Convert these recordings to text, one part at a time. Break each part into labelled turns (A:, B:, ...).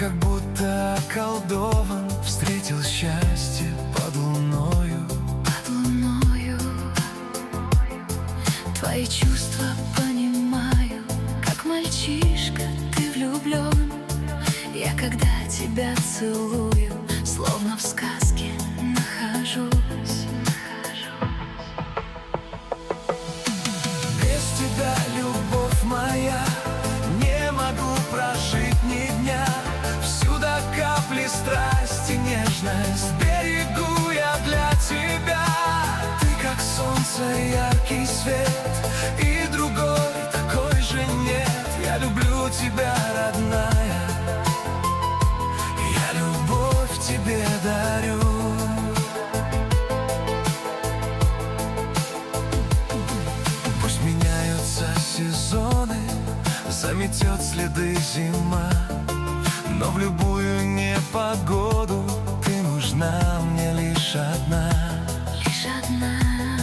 A: как будто околдован, встретил счастье под луною.
B: Под луною твои чувства понимаю, как мальчишка ты влюблен. Я когда тебя целую, словно в сказке нахожусь.
A: Без тебя, любовь моя, не могу прожить ни дня. Всюду капли страсти, нежность берегу я для тебя. Ты как солнце, яркий свет, и другой такой же нет. Я люблю тебя, родная, я любовь тебе дарю. Пусть меняются сезоны, заметет следы зима, но в любую непогоду ты нужна мне лишь одна.
B: Лишь одна.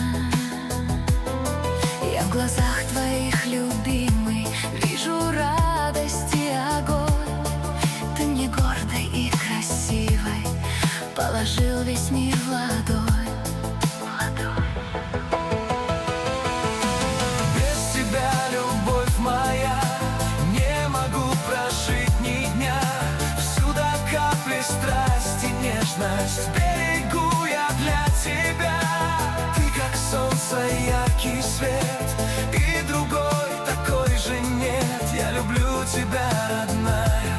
B: Я в глазах твоих, любимый, вижу радость и огонь. Ты мне гордой и красивой положил весь мир в ладонь.
A: Без тебя, любовь моя, не могу прожить ни дня. Всюду капли страсти, нежность берегу я для тебя. Ты как солнце, яркий свет, и другой такой же нет. Я люблю тебя, родная,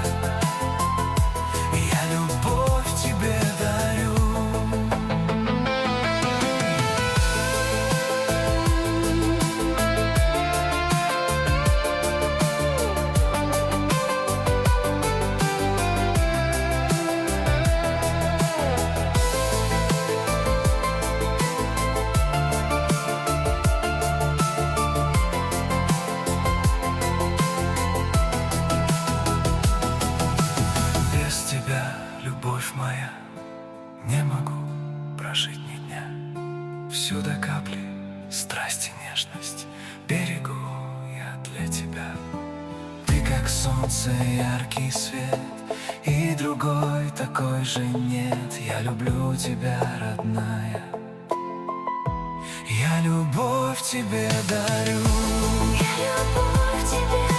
A: я любовь тебе дарю. Любовь моя, не могу прожить ни дня. Всюду капли страсти, нежность берегу я для тебя. Ты как солнце, яркий свет, и другой такой же нет. Я люблю тебя, родная, я любовь тебе дарю.
B: Я любовь тебе